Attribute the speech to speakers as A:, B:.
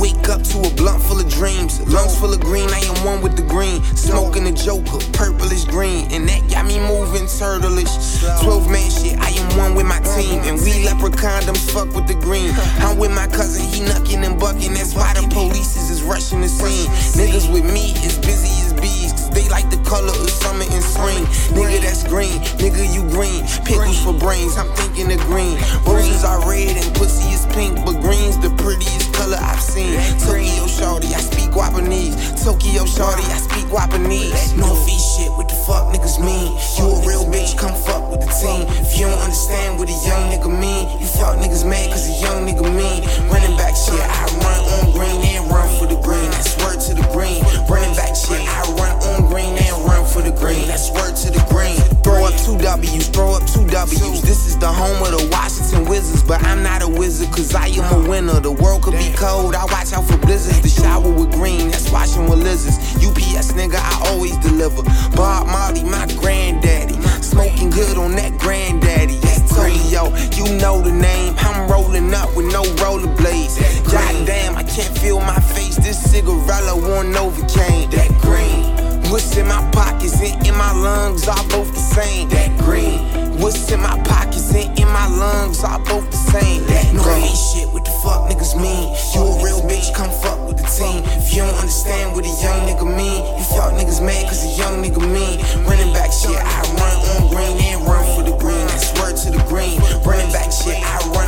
A: wake up to a blunt full of dreams. Lungs full of green, I am one with the green. Smoking the Joker, purplish green. And that got me moving turtleish. 12-man shit, I am one with my team. And we leopard condoms, fuck with the green. I'm with my cousin, he knucking and bucking. That's why the police is rushing the scene. Niggas with me is busy as bees, cause they like the color of summer and spring. Nigga, that's green, nigga, you green. Pickles for brains, I'm thinking of green. Roses are red and pussy is pink, but green's the prettiest color I've seen. Tokyo shorty, I speak Guapanese. Tokyo shorty, I speak Guapanese. Northeast shit, what the fuck niggas mean? You a real bitch, come fuck with the team. If you don't understand what a young nigga mean, you fuck niggas mad cause a young nigga mean. Running back shit, I run on green and run for the green. That's word to the green. Running back shit, I run on green and run for the green. That's word to the green. Throw up 2 W's, throw up 2 W's. This is the home of the Washington Wizards, but I'm not a wizard cause I am a winner. The world could be cold, I watch out for blizzards. The shower with green, that's washing with lizards. UPS nigga, I always deliver. Bob Marley, my granddaddy. Smoking good on that granddaddy. That's Tokyo, you know the name. I'm rolling up with no rollerblades. Goddamn, I can't feel my face. This cigarella won Novocaine. That green. What's in my pockets and in my lungs are both the same. That green. What's in my pockets and in my lungs are both the same. That green shit, what the fuck niggas mean? You a real bitch, come fuck with the team. If you don't understand what a young nigga mean, you fuck niggas mad cause a young nigga mean. Running back shit, I run on green and run for the green. That's word to the green. Running back shit, I run